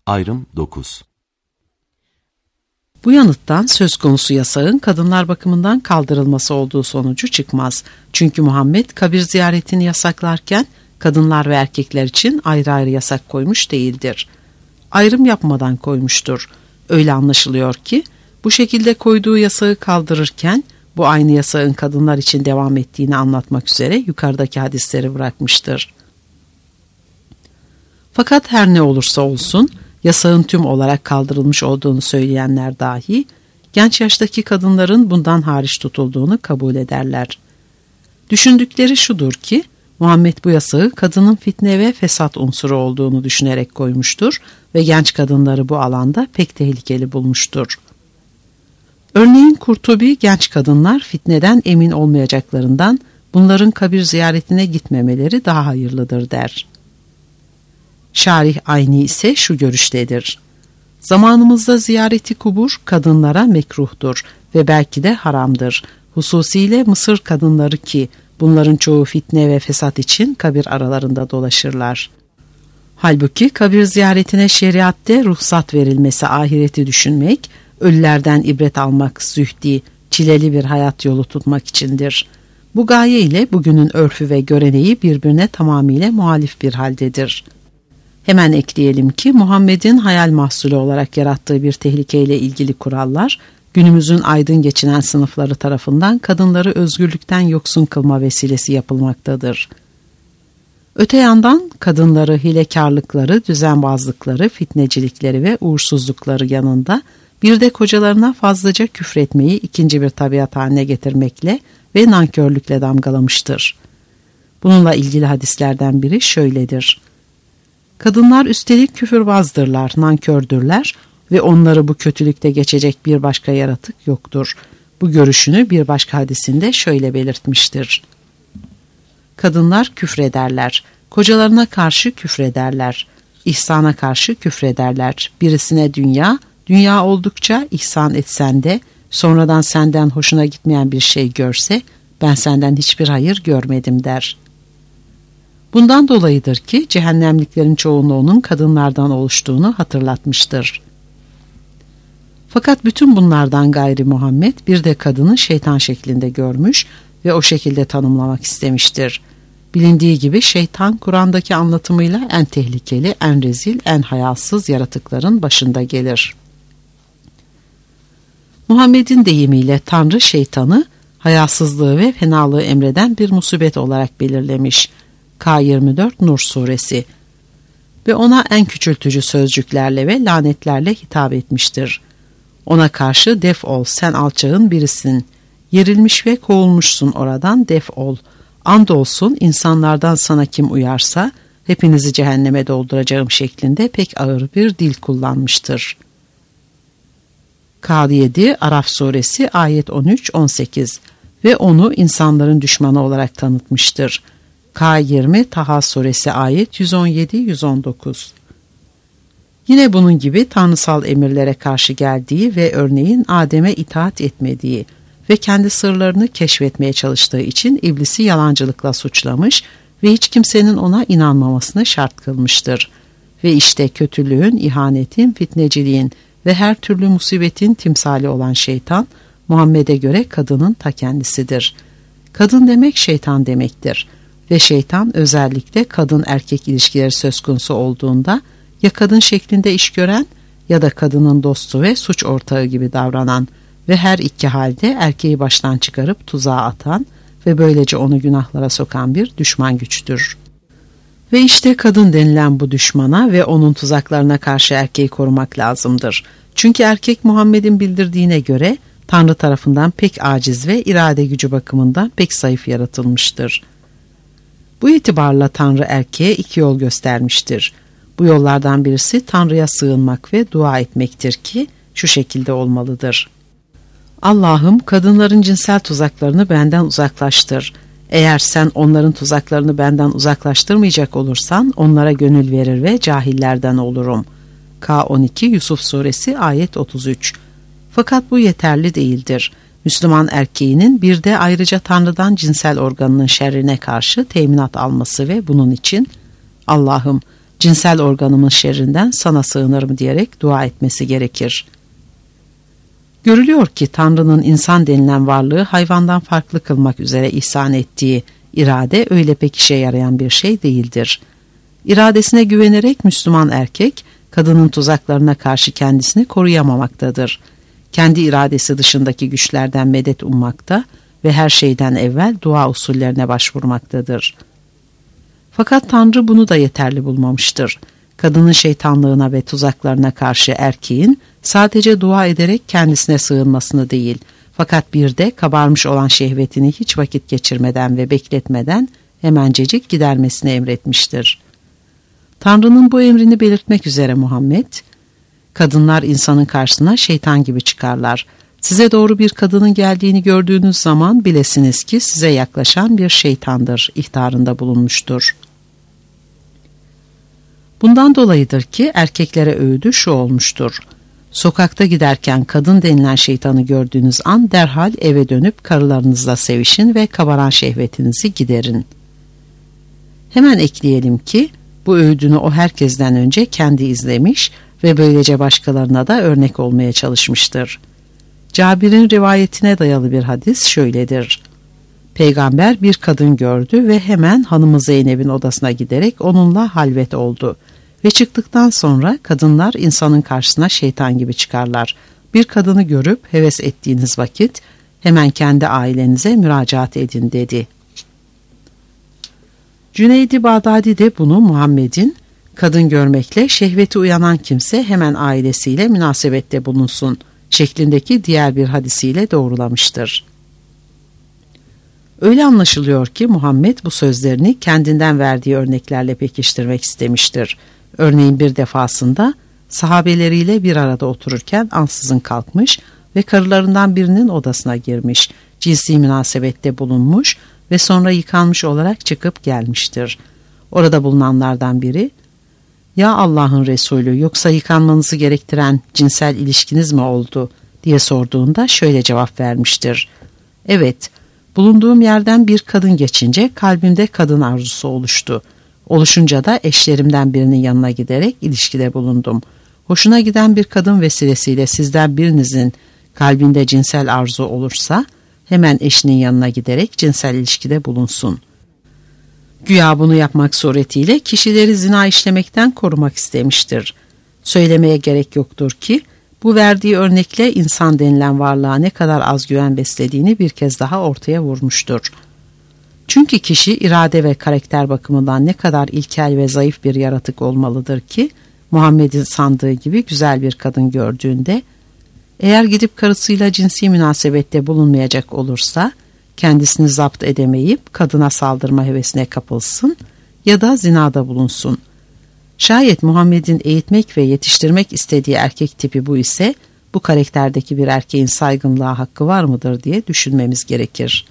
Ayrım 9. Bu yanıttan söz konusu yasağın kadınlar bakımından kaldırılması olduğu sonucu çıkmaz. Çünkü Muhammed kabir ziyaretini yasaklarken kadınlar ve erkekler için ayrı ayrı yasak koymuş değildir. Ayrım yapmadan koymuştur. Öyle anlaşılıyor ki bu şekilde koyduğu yasağı kaldırırken bu aynı yasağın kadınlar için devam ettiğini anlatmak üzere yukarıdaki hadisleri bırakmıştır. Fakat her ne olursa olsun yasağın tüm olarak kaldırılmış olduğunu söyleyenler dahi genç yaştaki kadınların bundan hariç tutulduğunu kabul ederler. Düşündükleri şudur ki Muhammed bu yasağı kadının fitne ve fesat unsuru olduğunu düşünerek koymuştur ve genç kadınları bu alanda pek tehlikeli bulmuştur. Örneğin Kurtubi genç kadınlar fitneden emin olmayacaklarından bunların kabir ziyaretine gitmemeleri daha hayırlıdır der. Şarih Ayni ise şu görüştedir. Zamanımızda ziyareti kubur kadınlara mekruhtur ve belki de haramdır. Hususiyle Mısır kadınları ki bunların çoğu fitne ve fesat için kabir aralarında dolaşırlar. Halbuki kabir ziyaretine şeriatte ruhsat verilmesi ahireti düşünmek, ölülerden ibret almak zühdi, çileli bir hayat yolu tutmak içindir. Bu gaye ile bugünün örfü ve göreneği birbirine tamamıyla muhalif bir haldedir. Hemen ekleyelim ki Muhammed'in hayal mahsulü olarak yarattığı bir tehlikeyle ilgili kurallar, günümüzün aydın geçinen sınıfları tarafından kadınları özgürlükten yoksun kılma vesilesi yapılmaktadır. Öte yandan kadınları hilekarlıkları, düzenbazlıkları, fitnecilikleri ve uğursuzlukları yanında bir de kocalarına fazlaca küfretmeyi ikinci bir tabiat haline getirmekle ve nankörlükle damgalamıştır. Bununla ilgili hadislerden biri şöyledir. Kadınlar üstelik küfürbazdırlar, nankördürler ve onları bu kötülükte geçecek bir başka yaratık yoktur. Bu görüşünü bir başka hadisinde şöyle belirtmiştir. Kadınlar küfrederler, kocalarına karşı küfrederler, ihsana karşı küfrederler. Birisine dünya, dünya oldukça ihsan etsen de sonradan senden hoşuna gitmeyen bir şey görse ben senden hiçbir hayır görmedim der. Bundan dolayıdır ki cehennemliklerin çoğunluğunun kadınlardan oluştuğunu hatırlatmıştır. Fakat bütün bunlardan gayri Muhammed bir de kadını şeytan şeklinde görmüş ve o şekilde tanımlamak istemiştir. Bilindiği gibi şeytan Kur'an'daki anlatımıyla en tehlikeli, en rezil, en hayasız yaratıkların başında gelir. Muhammed'in deyimiyle Tanrı şeytanı hayasızlığı ve fenalığı emreden bir musibet olarak belirlemiş. K24 Nur suresi ve ona en küçültücü sözcüklerle ve lanetlerle hitap etmiştir. Ona karşı def ol, sen alçağın birisin. Yerilmiş ve kovulmuşsun oradan, def ol. Andolsun insanlardan sana kim uyarsa hepinizi cehenneme dolduracağım şeklinde pek ağır bir dil kullanmıştır. K7 Araf suresi ayet 13-18 ve onu insanların düşmanı olarak tanıtmıştır. K20 Taha suresi ayet 117-119. Yine bunun gibi tanrısal emirlere karşı geldiği ve örneğin Adem'e itaat etmediği ve kendi sırlarını keşfetmeye çalıştığı için iblisi yalancılıkla suçlamış ve hiç kimsenin ona inanmamasını şart kılmıştır. Ve işte kötülüğün, ihanetin, fitneciliğin ve her türlü musibetin timsali olan şeytan, Muhammed'e göre kadının ta kendisidir. Kadın demek şeytan demektir. Ve şeytan özellikle kadın erkek ilişkileri söz konusu olduğunda ya kadın şeklinde iş gören ya da kadının dostu ve suç ortağı gibi davranan ve her iki halde erkeği baştan çıkarıp tuzağa atan ve böylece onu günahlara sokan bir düşman güçtür. Ve işte kadın denilen bu düşmana ve onun tuzaklarına karşı erkeği korumak lazımdır. Çünkü erkek Muhammed'in bildirdiğine göre Tanrı tarafından pek aciz ve irade gücü bakımından pek zayıf yaratılmıştır. Bu itibarla Tanrı erkeğe iki yol göstermiştir. Bu yollardan birisi Tanrı'ya sığınmak ve dua etmektir ki şu şekilde olmalıdır. Allah'ım kadınların cinsel tuzaklarını benden uzaklaştır. Eğer sen onların tuzaklarını benden uzaklaştırmayacak olursan onlara gönül verir ve cahillerden olurum. K12 Yusuf suresi ayet 33. Fakat bu yeterli değildir. Müslüman erkeğinin bir de ayrıca Tanrı'dan cinsel organının şerrine karşı teminat alması ve bunun için Allah'ım cinsel organımın şerrinden sana sığınırım diyerek dua etmesi gerekir. Görülüyor ki Tanrı'nın insan denilen varlığı hayvandan farklı kılmak üzere ihsan ettiği irade öyle pek işe yarayan bir şey değildir. İradesine güvenerek Müslüman erkek, kadının tuzaklarına karşı kendisini koruyamamaktadır. Kendi iradesi dışındaki güçlerden medet ummakta ve her şeyden evvel dua usullerine başvurmaktadır. Fakat Tanrı bunu da yeterli bulmamıştır. Kadının şeytanlığına ve tuzaklarına karşı erkeğin sadece dua ederek kendisine sığınmasını değil, fakat bir de kabarmış olan şehvetini hiç vakit geçirmeden ve bekletmeden hemencecik gidermesini emretmiştir. Tanrı'nın bu emrini belirtmek üzere Muhammed, kadınlar insanın karşısına şeytan gibi çıkarlar. Size doğru bir kadının geldiğini gördüğünüz zaman bilesiniz ki size yaklaşan bir şeytandır ihtarında bulunmuştur. Bundan dolayıdır ki erkeklere öğüdü şu olmuştur. Sokakta giderken kadın denilen şeytanı gördüğünüz an derhal eve dönüp karılarınızla sevişin ve kabaran şehvetinizi giderin. Hemen ekleyelim ki bu öğüdünü o herkesten önce kendi izlemiş ve böylece başkalarına da örnek olmaya çalışmıştır. Cabir'in rivayetine dayalı bir hadis şöyledir. Peygamber bir kadın gördü ve hemen hanımı Zeynep'in odasına giderek onunla halvet oldu. Ve çıktıktan sonra kadınlar insanın karşısına şeytan gibi çıkarlar. Bir kadını görüp heves ettiğiniz vakit hemen kendi ailenize müracaat edin dedi. Cüneyd-i Bağdadi de bunu Muhammed'in kadın görmekle şehveti uyanan kimse hemen ailesiyle münasebette bulunsun şeklindeki diğer bir hadisiyle doğrulamıştır. Öyle anlaşılıyor ki Muhammed bu sözlerini kendinden verdiği örneklerle pekiştirmek istemiştir. Örneğin bir defasında sahabeleriyle bir arada otururken ansızın kalkmış ve karılarından birinin odasına girmiş, cinsi münasebette bulunmuş ve sonra yıkanmış olarak çıkıp gelmiştir. Orada bulunanlardan biri, "Ya Allah'ın Resulü, yoksa yıkanmanızı gerektiren cinsel ilişkiniz mi oldu?" diye sorduğunda şöyle cevap vermiştir. "Evet, bulunduğum yerden bir kadın geçince kalbimde kadın arzusu oluştu. Oluşunca da eşlerimden birinin yanına giderek ilişkide bulundum. Hoşuna giden bir kadın vesilesiyle sizden birinizin kalbinde cinsel arzu olursa hemen eşinin yanına giderek cinsel ilişkide bulunsun." Güya bunu yapmak suretiyle kişileri zina işlemekten korumak istemiştir. Söylemeye gerek yoktur ki bu verdiği örnekle insan denilen varlığa ne kadar az güven beslediğini bir kez daha ortaya vurmuştur. Çünkü kişi irade ve karakter bakımından ne kadar ilkel ve zayıf bir yaratık olmalıdır ki Muhammed'in sandığı gibi güzel bir kadın gördüğünde eğer gidip karısıyla cinsi münasebette bulunmayacak olursa kendisini zapt edemeyip kadına saldırma hevesine kapılsın ya da zinada bulunsun. Şayet Muhammed'in eğitmek ve yetiştirmek istediği erkek tipi bu ise bu karakterdeki bir erkeğin saygınlığa hakkı var mıdır diye düşünmemiz gerekir.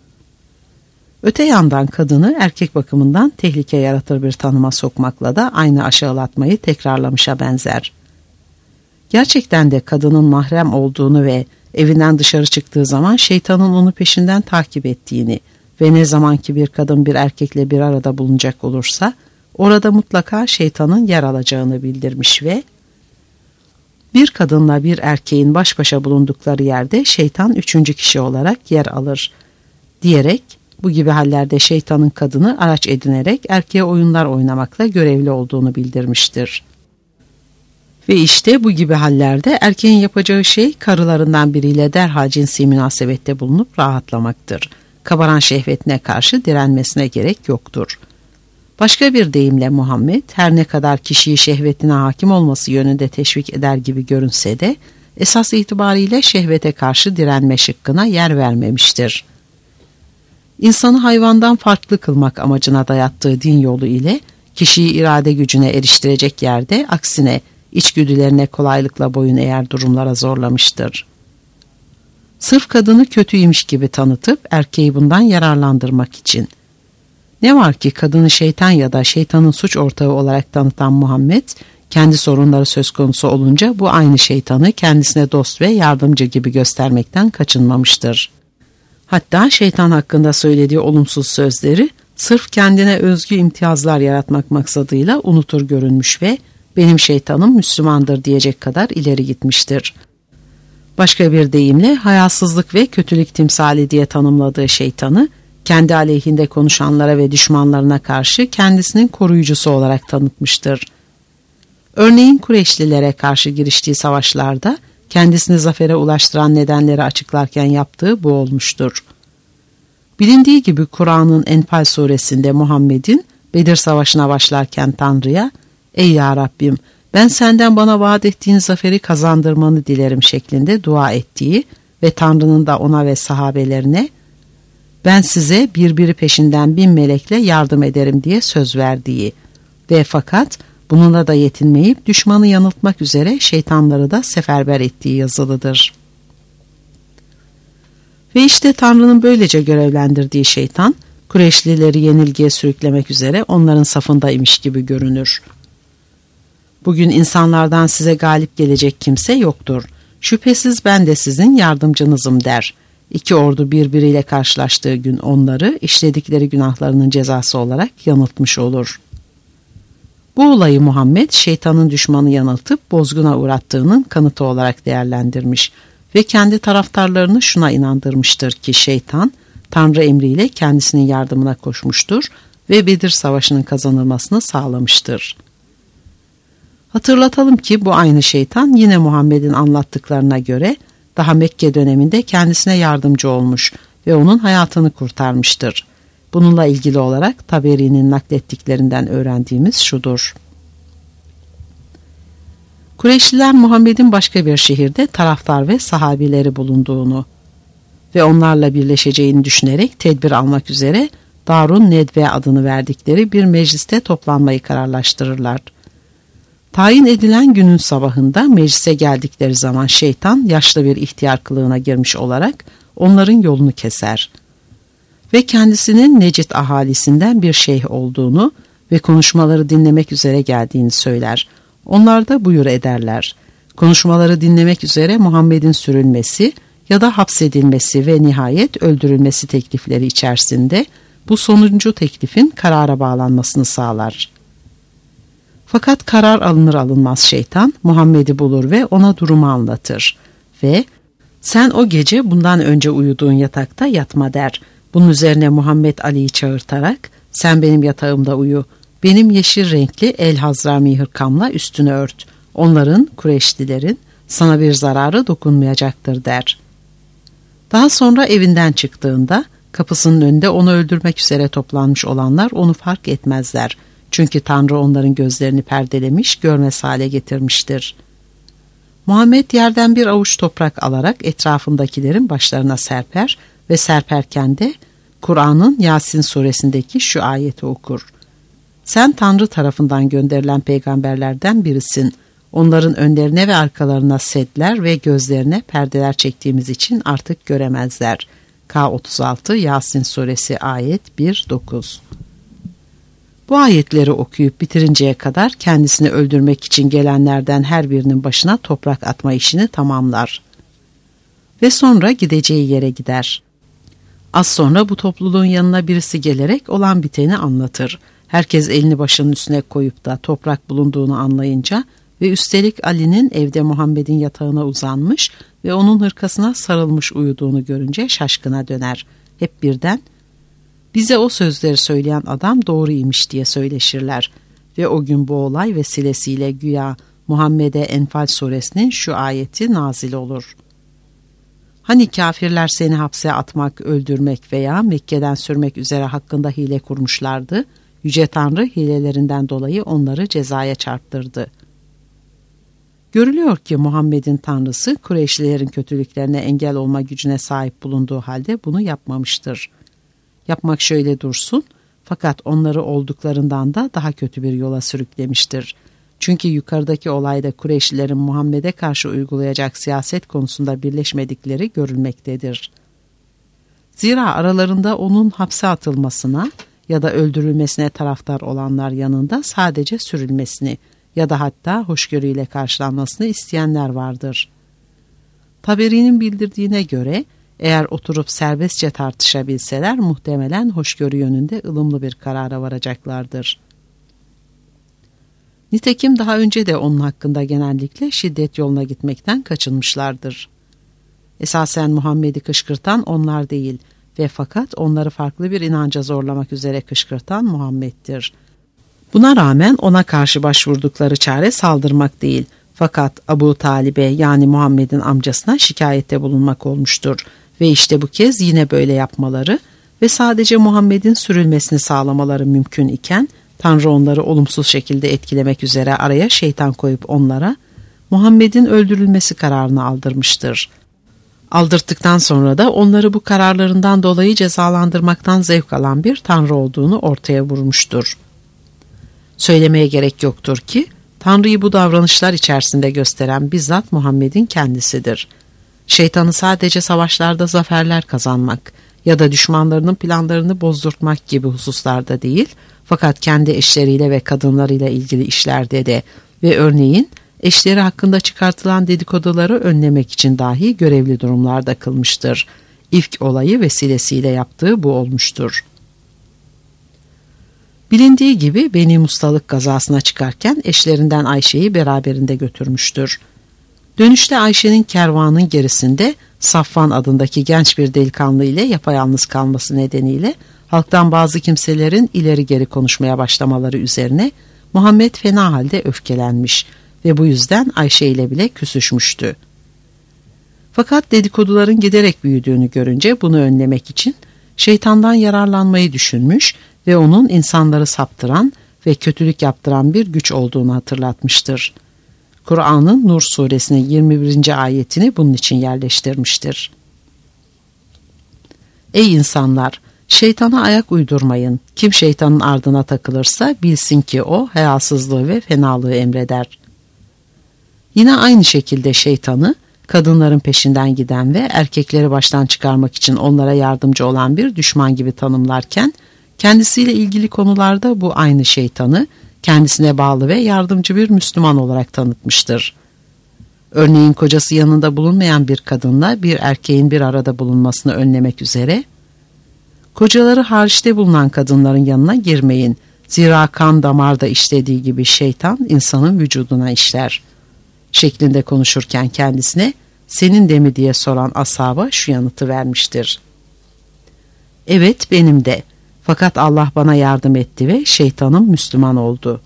Öte yandan kadını erkek bakımından tehlike yaratır bir tanıma sokmakla da aynı aşağılatmayı tekrarlamışa benzer. Gerçekten de kadının mahrem olduğunu ve evinden dışarı çıktığı zaman şeytanın onu peşinden takip ettiğini ve ne zamanki bir kadın bir erkekle bir arada bulunacak olursa orada mutlaka şeytanın yer alacağını bildirmiş ve bir kadınla bir erkeğin baş başa bulundukları yerde şeytan üçüncü kişi olarak yer alır diyerek bu gibi hallerde şeytanın kadını araç edinerek erkeğe oyunlar oynamakla görevli olduğunu bildirmiştir. Ve işte bu gibi hallerde erkeğin yapacağı şey karılarından biriyle derhal cinsi münasebette bulunup rahatlamaktır. Kabaran şehvetine karşı direnmesine gerek yoktur. Başka bir deyimle Muhammed her ne kadar kişiyi şehvetine hakim olması yönünde teşvik eder gibi görünse de esas itibariyle şehvete karşı direnme şıkkına yer vermemiştir. İnsanı hayvandan farklı kılmak amacına dayattığı din yolu ile kişiyi irade gücüne eriştirecek yerde aksine içgüdülerine kolaylıkla boyun eğer durumlara zorlamıştır. Sırf kadını kötüymiş gibi tanıtıp erkeği bundan yararlandırmak için. Ne var ki kadını şeytan ya da şeytanın suç ortağı olarak tanıtan Muhammed, kendi sorunları söz konusu olunca bu aynı şeytanı kendisine dost ve yardımcı gibi göstermekten kaçınmamıştır. Hatta şeytan hakkında söylediği olumsuz sözleri sırf kendine özgü imtiyazlar yaratmak maksadıyla unutur görünmüş ve benim şeytanım Müslümandır diyecek kadar ileri gitmiştir. Başka bir deyimle hayasızlık ve kötülük timsali diye tanımladığı şeytanı, kendi aleyhinde konuşanlara ve düşmanlarına karşı kendisinin koruyucusu olarak tanıtmıştır. Örneğin Kureyşlilere karşı giriştiği savaşlarda kendisini zafere ulaştıran nedenleri açıklarken yaptığı bu olmuştur. Bilindiği gibi Kur'an'ın Enfal suresinde Muhammed'in Bedir Savaşı'na başlarken Tanrı'ya "Ey ya Rabbim, ben senden bana vaat ettiğin zaferi kazandırmanı dilerim" şeklinde dua ettiği ve Tanrı'nın da ona ve sahabelerine "Ben size birbiri peşinden 1000 melekle yardım ederim" diye söz verdiği ve fakat bununla da yetinmeyip düşmanı yanıltmak üzere şeytanları da seferber ettiği yazılıdır. Ve işte Tanrı'nın böylece görevlendirdiği şeytan, Kureyşlileri yenilgiye sürüklemek üzere onların safındaymış gibi görünür. Bugün insanlardan size galip gelecek kimse yoktur. Şüphesiz ben de sizin yardımcınızım der. İki ordu birbiriyle karşılaştığı gün onları işledikleri günahlarının cezası olarak yanıltmış olur. Bu olayı Muhammed şeytanın düşmanı yanıltıp bozguna uğrattığının kanıtı olarak değerlendirmiş ve kendi taraftarlarını şuna inandırmıştır ki şeytan Tanrı emriyle kendisinin yardımına koşmuştur ve Bedir Savaşı'nın kazanılmasını sağlamıştır. Hatırlatalım ki bu aynı şeytan yine Muhammed'in anlattıklarına göre daha Mekke döneminde kendisine yardımcı olmuş ve onun hayatını kurtarmıştır. Bununla ilgili olarak Taberi'nin naklettiklerinden öğrendiğimiz şudur. Kureyşliler Muhammed'in başka bir şehirde taraftar ve sahabileri bulunduğunu ve onlarla birleşeceğini düşünerek tedbir almak üzere Darun Nedve adını verdikleri bir mecliste toplanmayı kararlaştırırlar. Tayin edilen günün sabahında meclise geldikleri zaman şeytan yaşlı bir ihtiyar kılığına girmiş olarak onların yolunu keser ve kendisinin Necid ahalisinden bir şeyh olduğunu ve konuşmaları dinlemek üzere geldiğini söyler. Onlar da buyur ederler. Konuşmaları dinlemek üzere Muhammed'in sürülmesi ya da hapsedilmesi ve nihayet öldürülmesi teklifleri içerisinde bu sonuncu teklifin karara bağlanmasını sağlar. Fakat karar alınır alınmaz şeytan Muhammed'i bulur ve ona durumu anlatır ve "Sen o gece bundan önce uyuduğun yatakta yatma" der. Bunun üzerine Muhammed Ali'yi çağırtarak "Sen benim yatağımda uyu, benim yeşil renkli el hazrami hırkamla üstünü ört. Onların, Kureyşlilerin sana bir zararı dokunmayacaktır" der. Daha sonra evinden çıktığında kapısının önünde onu öldürmek üzere toplanmış olanlar onu fark etmezler. Çünkü Tanrı onların gözlerini perdelemiş, görmez hale getirmiştir. Muhammed yerden bir avuç toprak alarak etrafındakilerin başlarına serper ve serperken de Kur'an'ın Yasin suresindeki şu ayeti okur. "Sen Tanrı tarafından gönderilen peygamberlerden birisin. Onların önlerine ve arkalarına sedler ve gözlerine perdeler çektiğimiz için artık göremezler." K36 Yasin suresi ayet 1-9. Bu ayetleri okuyup bitirinceye kadar kendisini öldürmek için gelenlerden her birinin başına toprak atma işini tamamlar. Ve sonra gideceği yere gider. Az sonra bu topluluğun yanına birisi gelerek olan biteni anlatır. Herkes elini başının üstüne koyup da toprak bulunduğunu anlayınca ve üstelik Ali'nin evde Muhammed'in yatağına uzanmış ve onun hırkasına sarılmış uyuduğunu görünce şaşkına döner. Hep birden "Bize o sözleri söyleyen adam doğruymuş" diye söyleşirler ve o gün bu olay vesilesiyle güya Muhammed'e Enfal suresinin şu ayeti nazil olur. "Hani kafirler seni hapse atmak, öldürmek veya Mekke'den sürmek üzere hakkında hile kurmuşlardı. Yüce Tanrı hilelerinden dolayı onları cezaya çarptırdı." Görülüyor ki Muhammed'in Tanrısı Kureyşlilerin kötülüklerine engel olma gücüne sahip bulunduğu halde bunu yapmamıştır. Yapmak şöyle dursun, fakat onları olduklarından da daha kötü bir yola sürüklemiştir. Çünkü yukarıdaki olayda Kureyşlilerin Muhammed'e karşı uygulayacak siyaset konusunda birleşmedikleri görülmektedir. Zira aralarında onun hapse atılmasına ya da öldürülmesine taraftar olanlar yanında sadece sürülmesini ya da hatta hoşgörüyle karşılanmasını isteyenler vardır. Taberi'nin bildirdiğine göre Eğer oturup serbestçe tartışabilseler muhtemelen hoşgörü yönünde ılımlı bir karara varacaklardır. Nitekim daha önce de onun hakkında genellikle şiddet yoluna gitmekten kaçınmışlardır. Esasen Muhammed'i kışkırtan onlar değil ve fakat onları farklı bir inanca zorlamak üzere kışkırtan Muhammed'dir. Buna rağmen ona karşı başvurdukları çare saldırmak değil, fakat Abu Talib'e yani Muhammed'in amcasına şikayette bulunmak olmuştur. Ve işte bu kez yine böyle yapmaları ve sadece Muhammed'in sürülmesini sağlamaları mümkün iken, Tanrı onları olumsuz şekilde etkilemek üzere araya şeytan koyup onlara Muhammed'in öldürülmesi kararını aldırmıştır. Aldırttıktan sonra da onları bu kararlarından dolayı cezalandırmaktan zevk alan bir Tanrı olduğunu ortaya vurmuştur. Söylemeye gerek yoktur ki, Tanrı'yı bu davranışlar içerisinde gösteren bizzat Muhammed'in kendisidir. Şeytanı sadece savaşlarda zaferler kazanmak ya da düşmanlarının planlarını bozdurtmak gibi hususlarda değil, fakat kendi eşleriyle ve kadınlarıyla ilgili işlerde de ve örneğin eşleri hakkında çıkartılan dedikoduları önlemek için dahi görevli durumlarda kılmıştır. İfk olayı vesilesiyle yaptığı bu olmuştur. Bilindiği gibi Beni Mustalık gazasına çıkarken eşlerinden Ayşe'yi beraberinde götürmüştür. Dönüşte Ayşe'nin kervanın gerisinde Safvan adındaki genç bir delikanlı ile yapayalnız kalması nedeniyle halktan bazı kimselerin ileri geri konuşmaya başlamaları üzerine Muhammed fena halde öfkelenmiş ve bu yüzden Ayşe ile bile küsüşmüştü. Fakat dedikoduların giderek büyüdüğünü görünce bunu önlemek için şeytandan yararlanmayı düşünmüş ve onun insanları saptıran ve kötülük yaptıran bir güç olduğunu hatırlatmıştır. Kur'an'ın Nur suresinin 21. ayetini bunun için yerleştirmiştir. Ey insanlar! Şeytana ayak uydurmayın. Kim şeytanın ardına takılırsa bilsin ki o hayasızlığı ve fenalığı emreder. Yine aynı şekilde şeytanı kadınların peşinden giden ve erkekleri baştan çıkarmak için onlara yardımcı olan bir düşman gibi tanımlarken, kendisiyle ilgili konularda bu aynı şeytanı kendisine bağlı ve yardımcı bir Müslüman olarak tanıtmıştır. Örneğin kocası yanında bulunmayan bir kadınla bir erkeğin bir arada bulunmasını önlemek üzere, kocaları hariçte bulunan kadınların yanına girmeyin, zira kan damarda işlediği gibi şeytan insanın vücuduna işler şeklinde konuşurken kendisine senin de mi diye soran ashaba şu yanıtı vermiştir. Evet benim de. Fakat Allah bana yardım etti ve şeytanım Müslüman oldu.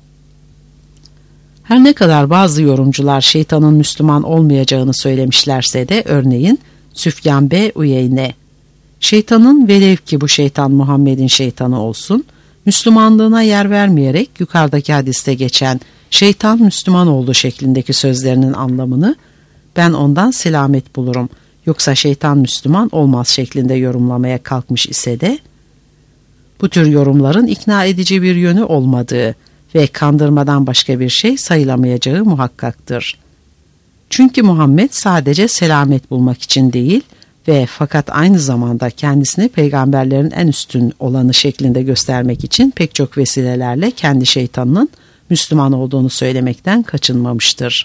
Her ne kadar bazı yorumcular şeytanın Müslüman olmayacağını söylemişlerse de örneğin Süfyan B. Uyeyne, şeytanın velev ki bu şeytan Muhammed'in şeytanı olsun, Müslümanlığına yer vermeyerek yukarıdaki hadiste geçen şeytan Müslüman oldu şeklindeki sözlerinin anlamını ben ondan selamet bulurum yoksa şeytan Müslüman olmaz şeklinde yorumlamaya kalkmış ise de bu tür yorumların ikna edici bir yönü olmadığı ve kandırmadan başka bir şey sayılamayacağı muhakkaktır. Çünkü Muhammed sadece selamet bulmak için değil ve fakat aynı zamanda kendisini peygamberlerin en üstün olanı şeklinde göstermek için pek çok vesilelerle kendi şeytanının Müslüman olduğunu söylemekten kaçınmamıştır.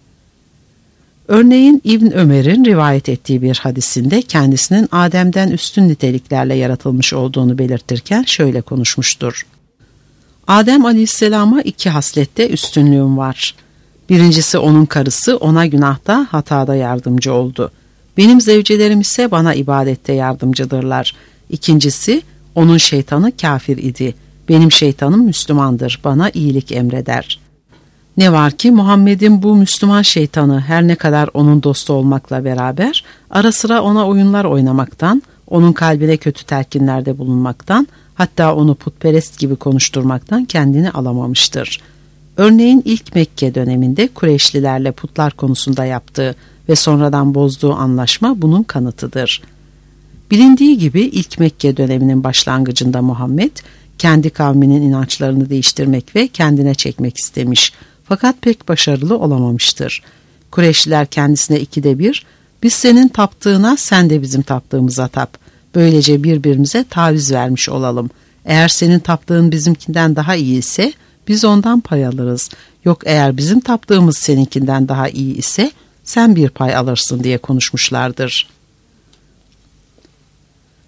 Örneğin İbn Ömer'in rivayet ettiği bir hadisinde kendisinin Adem'den üstün niteliklerle yaratılmış olduğunu belirtirken şöyle konuşmuştur. Adem Aleyhisselam'a 2 haslette üstünlüğüm var. Birincisi onun karısı ona günahta, hatada yardımcı oldu. Benim zevcelerim ise bana ibadette yardımcıdırlar. İkincisi onun şeytanı kafir idi. Benim şeytanım Müslümandır, bana iyilik emreder. Ne var ki Muhammed'in bu Müslüman şeytanı her ne kadar onun dostu olmakla beraber ara sıra ona oyunlar oynamaktan, onun kalbine kötü telkinlerde bulunmaktan, hatta onu putperest gibi konuşturmaktan kendini alamamıştır. Örneğin ilk Mekke döneminde Kureyşlilerle putlar konusunda yaptığı ve sonradan bozduğu anlaşma bunun kanıtıdır. Bilindiği gibi ilk Mekke döneminin başlangıcında Muhammed kendi kavminin inançlarını değiştirmek ve kendine çekmek istemiş fakat pek başarılı olamamıştır. Kureyşliler kendisine 2'de 1, biz senin taptığına sen de bizim taptığımıza tap. Böylece birbirimize taviz vermiş olalım. Eğer senin taptığın bizimkinden daha iyi ise biz ondan pay alırız. Yok eğer bizim taptığımız seninkinden daha iyi ise sen bir pay alırsın diye konuşmuşlardır.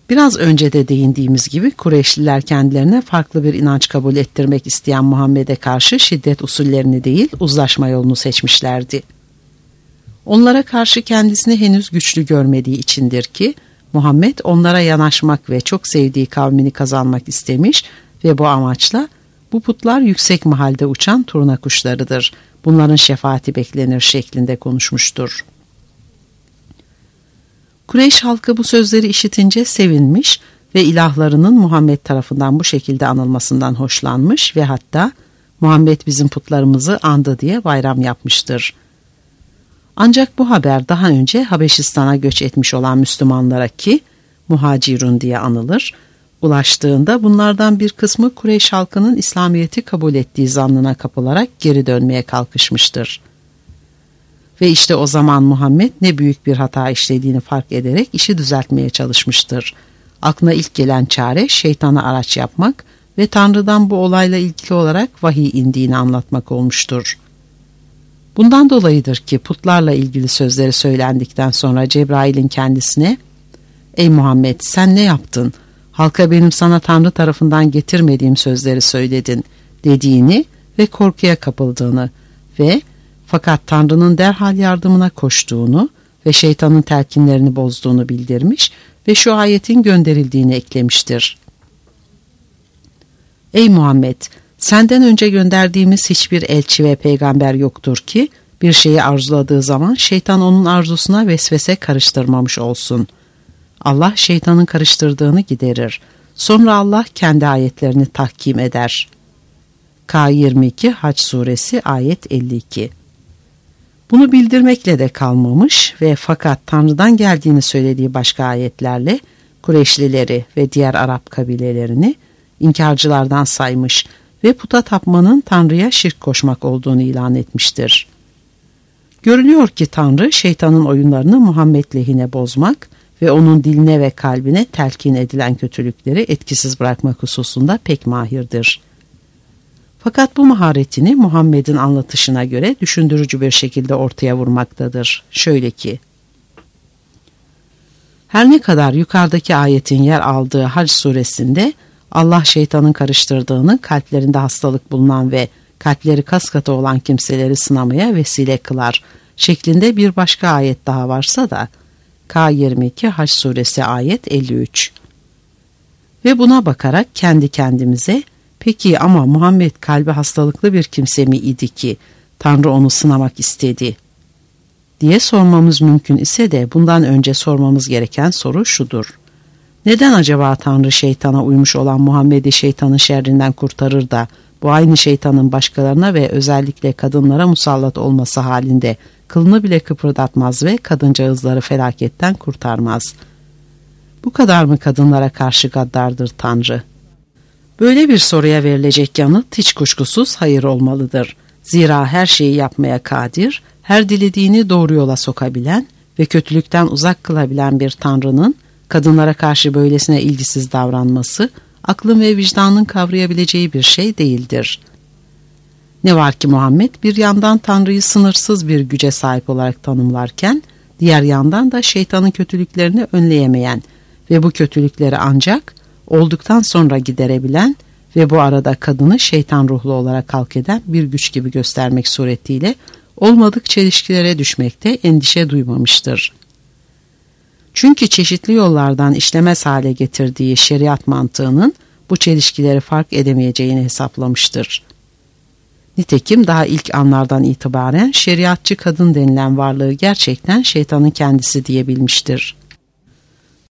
Biraz önce de değindiğimiz gibi Kureyşliler kendilerine farklı bir inanç kabul ettirmek isteyen Muhammed'e karşı şiddet usullerini değil, uzlaşma yolunu seçmişlerdi. Onlara karşı kendisini henüz güçlü görmediği içindir ki Muhammed onlara yanaşmak ve çok sevdiği kavmini kazanmak istemiş ve bu amaçla bu putlar yüksek mahalde uçan turna kuşlarıdır. Bunların şefaati beklenir şeklinde konuşmuştur. Kureyş halkı bu sözleri işitince sevinmiş ve ilahlarının Muhammed tarafından bu şekilde anılmasından hoşlanmış ve hatta Muhammed bizim putlarımızı andı diye bayram yapmıştır. Ancak bu haber daha önce Habeşistan'a göç etmiş olan Müslümanlara ki muhacirun diye anılır, ulaştığında bunlardan bir kısmı Kureyş halkının İslamiyet'i kabul ettiği zannına kapılarak geri dönmeye kalkışmıştır. Ve işte o zaman Muhammed ne büyük bir hata işlediğini fark ederek işi düzeltmeye çalışmıştır. Aklına ilk gelen çare şeytana araç yapmak ve Tanrı'dan bu olayla ilgili olarak vahiy indiğini anlatmak olmuştur. Bundan dolayıdır ki putlarla ilgili sözleri söylendikten sonra Cebrail'in kendisine "Ey Muhammed, sen ne yaptın? Halka benim sana Tanrı tarafından getirmediğim sözleri söyledin" dediğini ve korkuya kapıldığını ve fakat Tanrı'nın derhal yardımına koştuğunu ve şeytanın telkinlerini bozduğunu bildirmiş ve şu ayetin gönderildiğini eklemiştir. Ey Muhammed! Senden önce gönderdiğimiz hiçbir elçi ve peygamber yoktur ki bir şeyi arzuladığı zaman şeytan onun arzusuna vesvese karıştırmamış olsun. Allah şeytanın karıştırdığını giderir. Sonra Allah kendi ayetlerini tahkim eder. K22 Hac Suresi ayet 52. Bunu bildirmekle de kalmamış ve fakat Tanrı'dan geldiğini söylediği başka ayetlerle Kureyşlileri ve diğer Arap kabilelerini inkarcılardan saymış ve puta tapmanın Tanrı'ya şirk koşmak olduğunu ilan etmiştir. Görülüyor ki Tanrı şeytanın oyunlarını Muhammed lehine bozmak ve onun diline ve kalbine telkin edilen kötülükleri etkisiz bırakmak hususunda pek mahirdir. Fakat bu maharetini Muhammed'in anlatışına göre düşündürücü bir şekilde ortaya vurmaktadır. Şöyle ki, her ne kadar yukarıdaki ayetin yer aldığı Hac suresinde Allah şeytanın karıştırdığını kalplerinde hastalık bulunan ve kalpleri kaskatı olan kimseleri sınamaya vesile kılar şeklinde bir başka ayet daha varsa da K22 Hac suresi ayet 53. Ve buna bakarak kendi kendimize peki ama Muhammed kalbi hastalıklı bir kimse mi idi ki Tanrı onu sınamak istedi diye sormamız mümkün ise de bundan önce sormamız gereken soru şudur. Neden acaba Tanrı şeytana uymuş olan Muhammed'i şeytanın şerrinden kurtarır da bu aynı şeytanın başkalarına ve özellikle kadınlara musallat olması halinde kılını bile kıpırdatmaz ve kadıncağızları felaketten kurtarmaz? Bu kadar mı kadınlara karşı gaddardır Tanrı? Böyle bir soruya verilecek yanıt hiç kuşkusuz hayır olmalıdır. Zira her şeyi yapmaya kadir, her dilediğini doğru yola sokabilen ve kötülükten uzak kılabilen bir Tanrı'nın kadınlara karşı böylesine ilgisiz davranması, aklın ve vicdanın kavrayabileceği bir şey değildir. Ne var ki Muhammed bir yandan Tanrı'yı sınırsız bir güce sahip olarak tanımlarken, diğer yandan da şeytanın kötülüklerini önleyemeyen ve bu kötülükleri ancak olduktan sonra giderebilen ve bu arada kadını şeytan ruhlu olarak halk eden bir güç gibi göstermek suretiyle olmadık çelişkilere düşmekte endişe duymamıştır. Çünkü çeşitli yollardan işlemez hale getirdiği şeriat mantığının bu çelişkileri fark edemeyeceğini hesaplamıştır. Nitekim daha ilk anlardan itibaren şeriatçı kadın denilen varlığı gerçekten şeytanın kendisi diyebilmiştir.